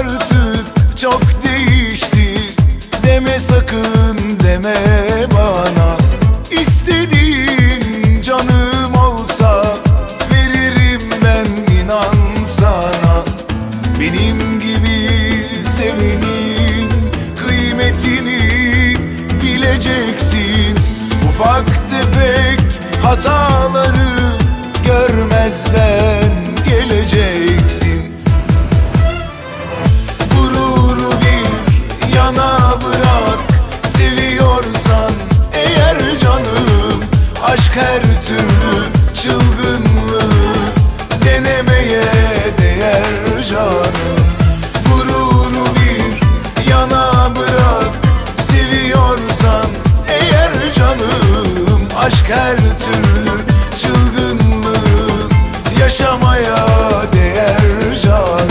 artık çok değişti. Deme sakın, deme bana. İstediğin canım olsa veririm ben, inan sana. Benim gibi sevenin kıymetini bileceksin. Ufak tefek hataları görmezden geleceksin. Gururu bir yana bırak, seviyorsan eğer canım. Aşk her türlü çılgınlığı denemeye değer canım. Gururu bir yana bırak, seviyorsan eğer canım. Aşk her türlü çılgınlığı yaşamaya değer canım.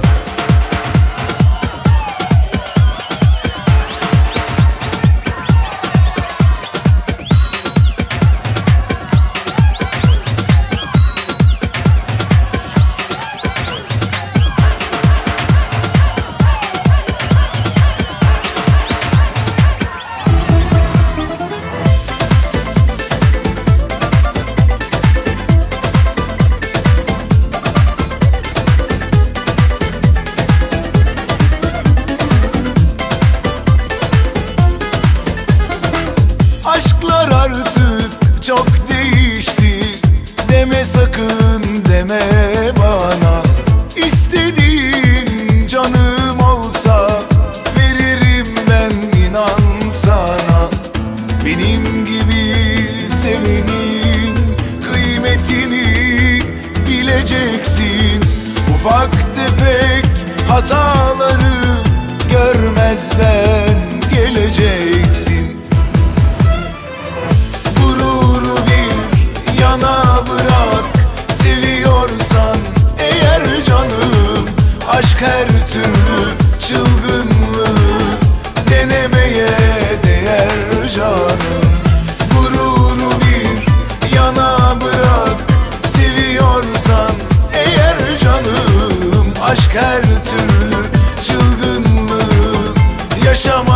Aşklar artık çok değişti. Deme sakın, deme bana. İstediğin canım olsa veririm ben, inan sana. Benim gibi sevenin kıymetini bileceksin. Ufak tefek hataları görmezden geleceksin. Yana bırak, seviyorsan eğer canım. Aşk her türlü çılgınlığı denemeye değer canım. Gururu bir yana bırak, seviyorsan eğer canım. Aşk her türlü çılgınlığı yaşama